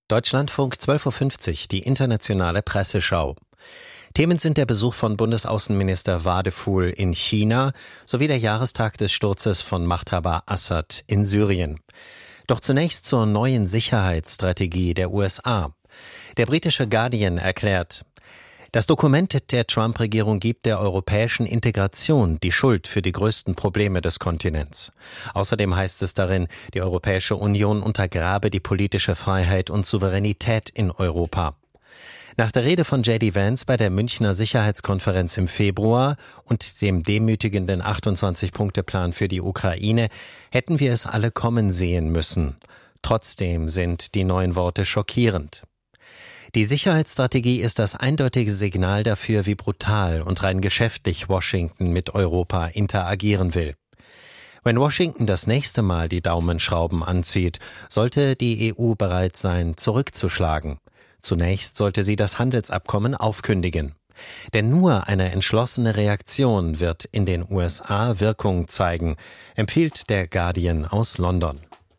Deutschlandfunk 12.50 Uhr, die internationale Presseschau. Themen sind der Besuch von Bundesaußenminister Wadephul in China sowie der Jahrestag des Sturzes von Machthaber Assad in Syrien. Doch zunächst zur neuen Sicherheitsstrategie der USA. Der britische Guardian erklärt: Das Dokument der Trump-Regierung gibt der europäischen Integration die Schuld für die größten Probleme des Kontinents. Außerdem heißt es darin, die Europäische Union untergrabe die politische Freiheit und Souveränität in Europa. Nach der Rede von J.D. Vance bei der Münchner Sicherheitskonferenz im Februar und dem demütigenden 28-Punkte-Plan für die Ukraine hätten wir es alle kommen sehen müssen. Trotzdem sind die neuen Worte schockierend. Die Sicherheitsstrategie ist das eindeutige Signal dafür, wie brutal und rein geschäftlich Washington mit Europa interagieren will. Wenn Washington das nächste Mal die Daumenschrauben anzieht, sollte die EU bereit sein, zurückzuschlagen. Zunächst sollte sie das Handelsabkommen aufkündigen. Denn nur eine entschlossene Reaktion wird in den USA Wirkung zeigen, empfiehlt der Guardian aus London.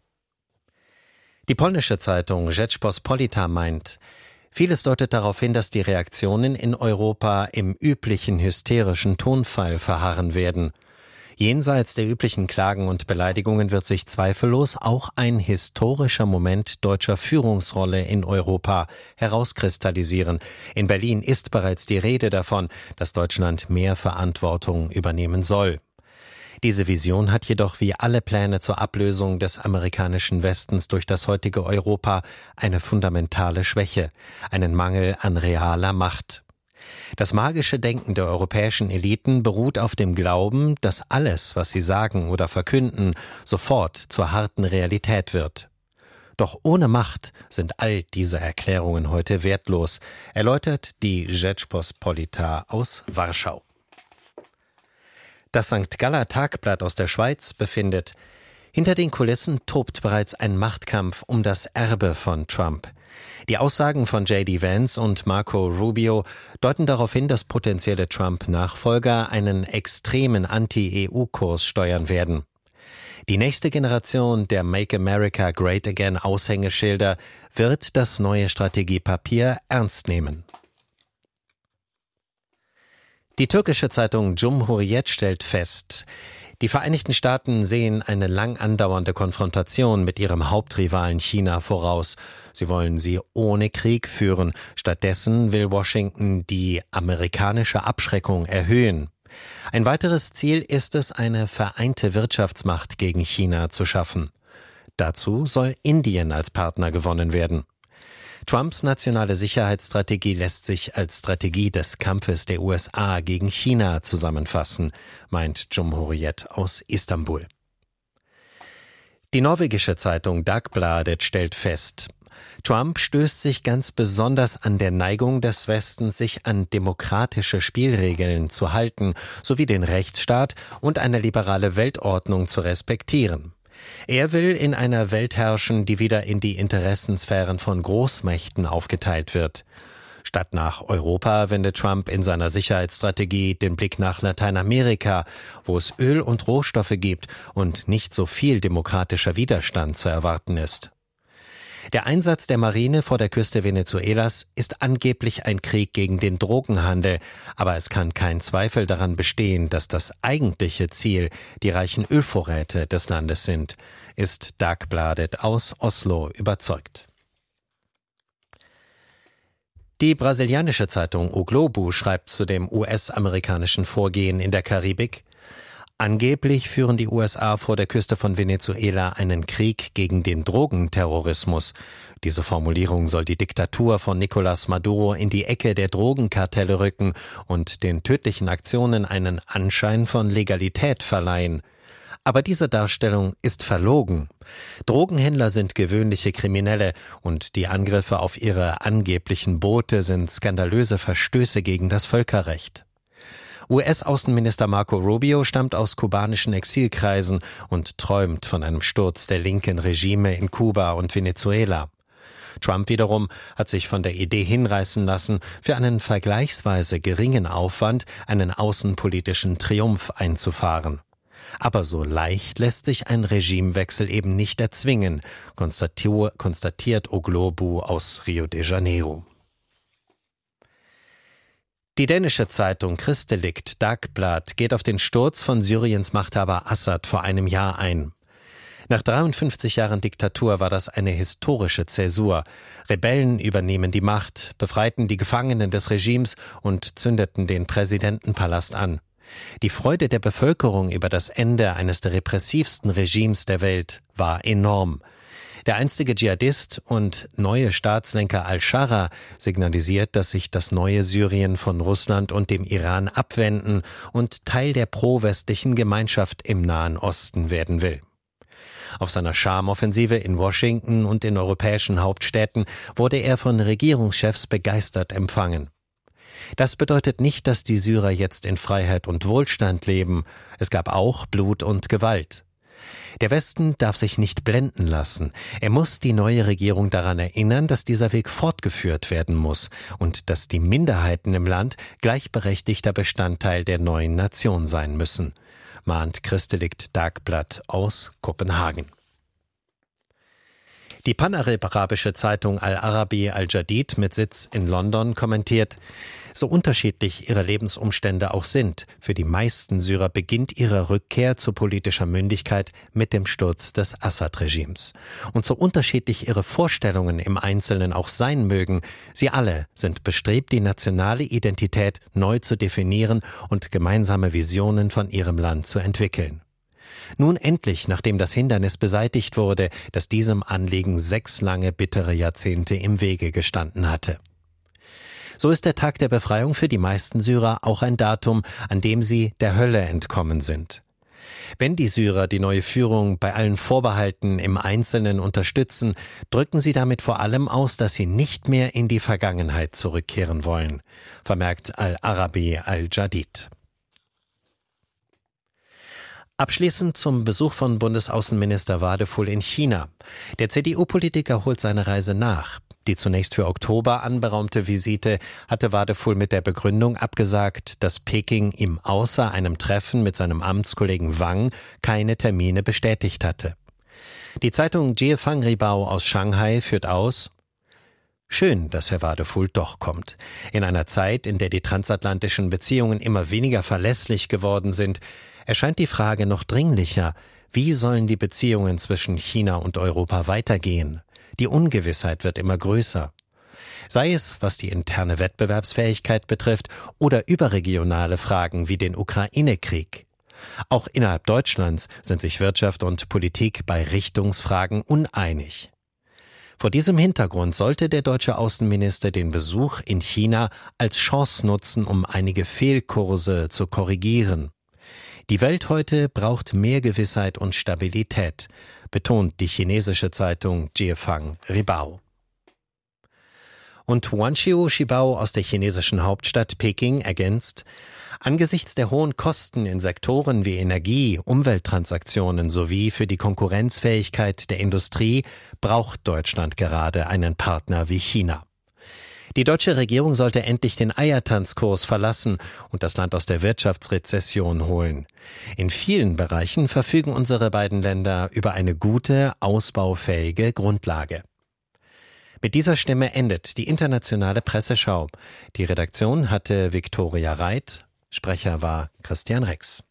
Die polnische Zeitung Rzeczpospolita meint: Vieles deutet darauf hin, dass die Reaktionen in Europa im üblichen hysterischen Tonfall verharren werden. Jenseits der üblichen Klagen und Beleidigungen wird sich zweifellos auch ein historischer Moment deutscher Führungsrolle in Europa herauskristallisieren. In Berlin ist bereits die Rede davon, dass Deutschland mehr Verantwortung übernehmen soll. Diese Vision hat jedoch wie alle Pläne zur Ablösung des amerikanischen Westens durch das heutige Europa eine fundamentale Schwäche, einen Mangel an realer Macht. Das magische Denken der europäischen Eliten beruht auf dem Glauben, dass alles, was sie sagen oder verkünden, sofort zur harten Realität wird. Doch ohne Macht sind all diese Erklärungen heute wertlos, erläutert die Rzeczpospolita aus Warschau. Das St. Galler Tagblatt aus der Schweiz befindet: Hinter den Kulissen tobt bereits ein Machtkampf um das Erbe von Trump. Die Aussagen von J.D. Vance und Marco Rubio deuten darauf hin, dass potenzielle Trump-Nachfolger einen extremen Anti-EU-Kurs steuern werden. Die nächste Generation der Make America Great Again Aushängeschilder wird das neue Strategiepapier ernst nehmen. Die türkische Zeitung Cumhuriyet stellt fest: Die Vereinigten Staaten sehen eine lang andauernde Konfrontation mit ihrem Hauptrivalen China voraus. Sie wollen sie ohne Krieg führen. Stattdessen will Washington die amerikanische Abschreckung erhöhen. Ein weiteres Ziel ist es, eine vereinte Wirtschaftsmacht gegen China zu schaffen. Dazu soll Indien als Partner gewonnen werden. Trumps nationale Sicherheitsstrategie lässt sich als Strategie des Kampfes der USA gegen China zusammenfassen, meint Cumhuriyet aus Istanbul. Die norwegische Zeitung Dagbladet stellt fest: Trump stößt sich ganz besonders an der Neigung des Westens, sich an demokratische Spielregeln zu halten, sowie den Rechtsstaat und eine liberale Weltordnung zu respektieren. Er will in einer Welt herrschen, die wieder in die Interessensphären von Großmächten aufgeteilt wird. Statt nach Europa wendet Trump in seiner Sicherheitsstrategie den Blick nach Lateinamerika, wo es Öl und Rohstoffe gibt und nicht so viel demokratischer Widerstand zu erwarten ist. Der Einsatz der Marine vor der Küste Venezuelas ist angeblich ein Krieg gegen den Drogenhandel, aber es kann kein Zweifel daran bestehen, dass das eigentliche Ziel die reichen Ölvorräte des Landes sind, ist Dagbladet aus Oslo überzeugt. Die brasilianische Zeitung O Globo schreibt zu dem US-amerikanischen Vorgehen in der Karibik: Angeblich führen die USA vor der Küste von Venezuela einen Krieg gegen den Drogenterrorismus. Diese Formulierung soll die Diktatur von Nicolás Maduro in die Ecke der Drogenkartelle rücken und den tödlichen Aktionen einen Anschein von Legalität verleihen. Aber diese Darstellung ist verlogen. Drogenhändler sind gewöhnliche Kriminelle und die Angriffe auf ihre angeblichen Boote sind skandalöse Verstöße gegen das Völkerrecht. US-Außenminister Marco Rubio stammt aus kubanischen Exilkreisen und träumt von einem Sturz der linken Regime in Kuba und Venezuela. Trump wiederum hat sich von der Idee hinreißen lassen, für einen vergleichsweise geringen Aufwand einen außenpolitischen Triumph einzufahren. Aber so leicht lässt sich ein Regimewechsel eben nicht erzwingen, konstatiert O Globo aus Rio de Janeiro. Die dänische Zeitung Kristelig Dagblad geht auf den Sturz von Syriens Machthaber Assad vor einem Jahr ein. Nach 53 Jahren Diktatur war das eine historische Zäsur. Rebellen übernehmen die Macht, befreiten die Gefangenen des Regimes und zündeten den Präsidentenpalast an. Die Freude der Bevölkerung über das Ende eines der repressivsten Regimes der Welt war enorm. Der einstige Dschihadist und neue Staatslenker al-Schara signalisiert, dass sich das neue Syrien von Russland und dem Iran abwenden und Teil der pro-westlichen Gemeinschaft im Nahen Osten werden will. Auf seiner Charmeoffensive in Washington und in europäischen Hauptstädten wurde er von Regierungschefs begeistert empfangen. Das bedeutet nicht, dass die Syrer jetzt in Freiheit und Wohlstand leben. Es gab auch Blut und Gewalt. Der Westen darf sich nicht blenden lassen. Er muss die neue Regierung daran erinnern, dass dieser Weg fortgeführt werden muss und dass die Minderheiten im Land gleichberechtigter Bestandteil der neuen Nation sein müssen, mahnt Kristelig Dagblad aus Kopenhagen. Die panarabische Zeitung Al-Arabi Al-Jadid mit Sitz in London kommentiert: So unterschiedlich ihre Lebensumstände auch sind, für die meisten Syrer beginnt ihre Rückkehr zu politischer Mündigkeit mit dem Sturz des Assad-Regimes. Und so unterschiedlich ihre Vorstellungen im Einzelnen auch sein mögen, sie alle sind bestrebt, die nationale Identität neu zu definieren und gemeinsame Visionen von ihrem Land zu entwickeln. Nun endlich, nachdem das Hindernis beseitigt wurde, das diesem Anliegen 6 lange bittere Jahrzehnte im Wege gestanden hatte. So ist der Tag der Befreiung für die meisten Syrer auch ein Datum, an dem sie der Hölle entkommen sind. Wenn die Syrer die neue Führung bei allen Vorbehalten im Einzelnen unterstützen, drücken sie damit vor allem aus, dass sie nicht mehr in die Vergangenheit zurückkehren wollen, vermerkt Al-Arabi Al-Jadid. Abschließend zum Besuch von Bundesaußenminister Wadefuhl in China. Der CDU-Politiker holt seine Reise nach. Die zunächst für Oktober anberaumte Visite hatte Wadefuhl mit der Begründung abgesagt, dass Peking ihm außer einem Treffen mit seinem Amtskollegen Wang keine Termine bestätigt hatte. Die Zeitung Jiefang Ribao aus Shanghai führt aus: Schön, dass Herr Wadefuhl doch kommt. In einer Zeit, in der die transatlantischen Beziehungen immer weniger verlässlich geworden sind, erscheint die Frage noch dringlicher: Wie sollen die Beziehungen zwischen China und Europa weitergehen? Die Ungewissheit wird immer größer. Sei es, was die interne Wettbewerbsfähigkeit betrifft oder überregionale Fragen wie den Ukraine-Krieg. Auch innerhalb Deutschlands sind sich Wirtschaft und Politik bei Richtungsfragen uneinig. Vor diesem Hintergrund sollte der deutsche Außenminister den Besuch in China als Chance nutzen, um einige Fehlkurse zu korrigieren. Die Welt heute braucht mehr Gewissheit und Stabilität, betont die chinesische Zeitung Jiefang Ribao. Und Wanqiu Shibao aus der chinesischen Hauptstadt Peking ergänzt: Angesichts der hohen Kosten in Sektoren wie Energie, Umwelttransaktionen sowie für die Konkurrenzfähigkeit der Industrie braucht Deutschland gerade einen Partner wie China. Die deutsche Regierung sollte endlich den Eiertanzkurs verlassen und das Land aus der Wirtschaftsrezession holen. In vielen Bereichen verfügen unsere beiden Länder über eine gute, ausbaufähige Grundlage. Mit dieser Stimme endet die internationale Presseschau. Die Redaktion hatte Viktoria Reit, Sprecher war Christian Rex.